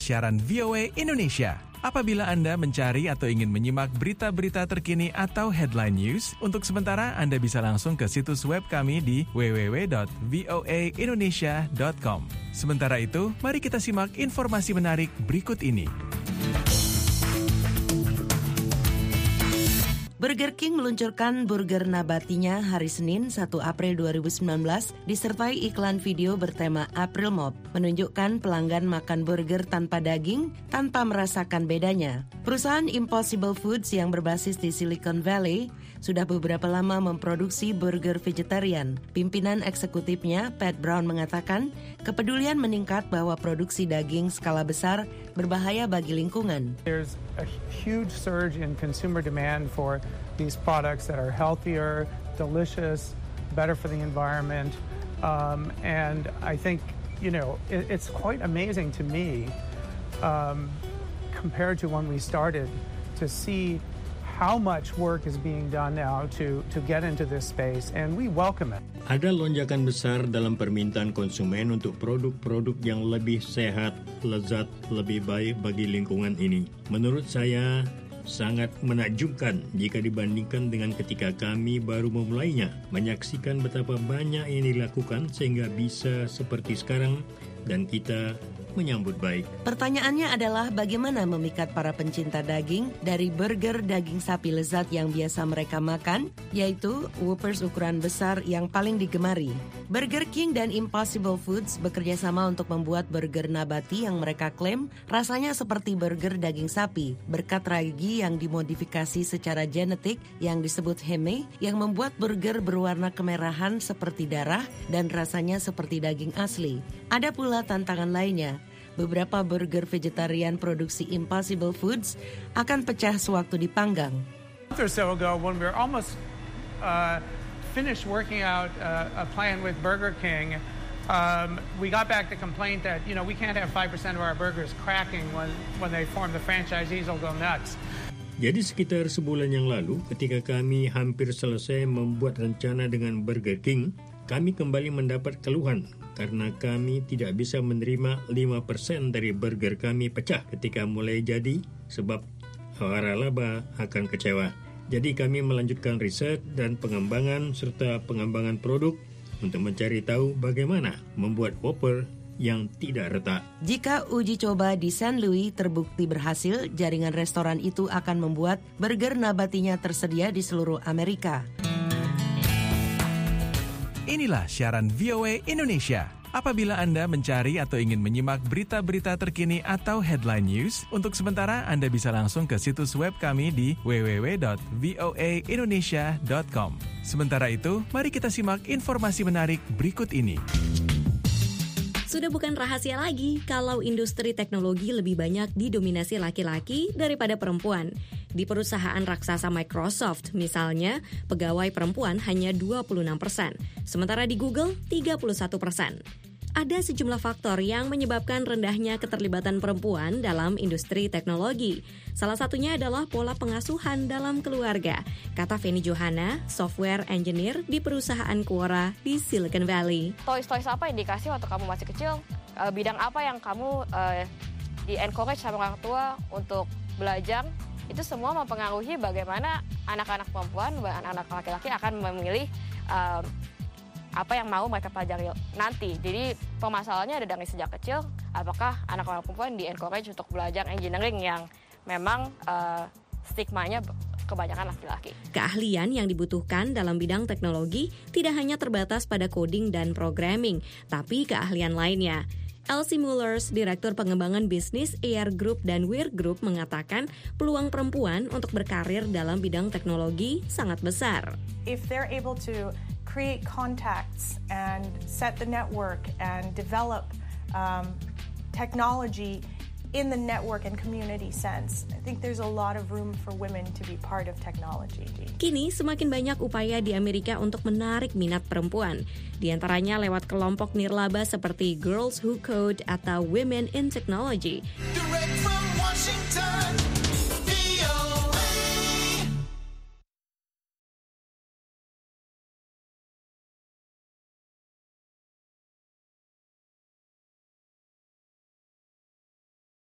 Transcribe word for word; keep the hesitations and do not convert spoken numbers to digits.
Siaran V O A Indonesia. Apabila Anda mencari atau ingin menyimak berita-berita terkini atau headline news, untuk sementara Anda bisa langsung ke situs web kami di w w w dot voa indonesia dot com. Sementara itu, mari kita simak informasi menarik berikut ini. Burger King meluncurkan burger nabatinya hari Senin satu April dua ribu sembilan belas disertai iklan video bertema April Mop, menunjukkan pelanggan makan burger tanpa daging tanpa merasakan bedanya. Perusahaan Impossible Foods yang berbasis di Silicon Valley sudah beberapa lama memproduksi burger vegetarian. Pimpinan eksekutifnya, Pat Brown, mengatakan kepedulian meningkat bahwa produksi daging skala besar berbahaya bagi lingkungan. There's a huge surge in consumer demand for these products that are healthier, delicious, better for the environment. Um, and I think, you know, it, it's quite amazing to me um, compared to when we started to see how much work is being done now to, to get into this space, and we welcome it. Ada lonjakan besar dalam permintaan konsumen untuk produk-produk yang lebih sehat, lezat, lebih baik bagi lingkungan ini. Menurut saya, sangat menakjubkan jika dibandingkan dengan ketika kami baru memulainya. Menyaksikan betapa banyak yang dilakukan sehingga bisa seperti sekarang dan kita menyambut baik. Pertanyaannya adalah bagaimana memikat para pencinta daging dari burger daging sapi lezat yang biasa mereka makan, yaitu Whoppers ukuran besar yang paling digemari. Burger King dan Impossible Foods bekerja sama untuk membuat burger nabati yang mereka klaim rasanya seperti burger daging sapi, berkat ragi yang dimodifikasi secara genetik yang disebut heme, yang membuat burger berwarna kemerahan seperti darah dan rasanya seperti daging asli. Ada pula tantangan lainnya. Beberapa burger vegetarian produksi Impossible Foods akan pecah sewaktu dipanggang. A month or so ago, when we were almost uh, finished working out uh, a plan with Burger King, um, we got back the complaint that, you know, we can't have five percent of our burgers cracking when, when they form, the franchisees will go nuts. Jadi sekitar sebulan yang lalu, ketika kami hampir selesai membuat rencana dengan Burger King, kami kembali mendapat keluhan karena kami tidak bisa menerima lima persen dari burger kami pecah ketika mulai jadi sebab waralaba akan kecewa. Jadi kami melanjutkan riset dan pengembangan serta pengembangan produk untuk mencari tahu bagaimana membuat Whopper yang tidak retak. Jika uji coba di Saint Louis terbukti berhasil, jaringan restoran itu akan membuat burger nabatinya tersedia di seluruh Amerika. Inilah siaran V O A Indonesia. Apabila Anda mencari atau ingin menyimak berita-berita terkini atau headline news, untuk sementara Anda bisa langsung ke situs web kami di w w w dot voa indonesia dot com. Sementara itu, mari kita simak informasi menarik berikut ini. Sudah bukan rahasia lagi kalau industri teknologi lebih banyak didominasi laki-laki daripada perempuan. Di perusahaan raksasa Microsoft, misalnya, pegawai perempuan hanya dua puluh enam persen, sementara di Google tiga puluh satu persen. Ada sejumlah faktor yang menyebabkan rendahnya keterlibatan perempuan dalam industri teknologi. Salah satunya adalah pola pengasuhan dalam keluarga, kata Feni Johana, software engineer di perusahaan Quora di Silicon Valley. Toys-toys apa yang dikasih waktu kamu masih kecil? Uh, bidang apa yang kamu uh, di-encourage sama orang tua untuk belajar? Itu semua mempengaruhi bagaimana anak-anak perempuan dan anak-anak laki-laki akan memilih uh, apa yang mau mereka pelajari nanti. Jadi permasalahannya ada dari sejak kecil, apakah anak-anak perempuan di-encourage untuk belajar engineering yang memang uh, stigmanya kebanyakan laki-laki. Keahlian yang dibutuhkan dalam bidang teknologi tidak hanya terbatas pada coding dan programming, tapi keahlian lainnya. Elsie Mullers, Direktur Pengembangan Bisnis A R Group dan Weir Group, mengatakan peluang perempuan untuk berkarir dalam bidang teknologi sangat besar. If they're able to create contacts and set the network and develop um, technology in the network and community sense, I think there's a lot of room for women to be part of technology. Kini semakin banyak upaya di Amerika untuk menarik minat perempuan, di antaranya lewat kelompok nirlaba seperti Girls Who Code atau Women in Technology. Direct from Washington,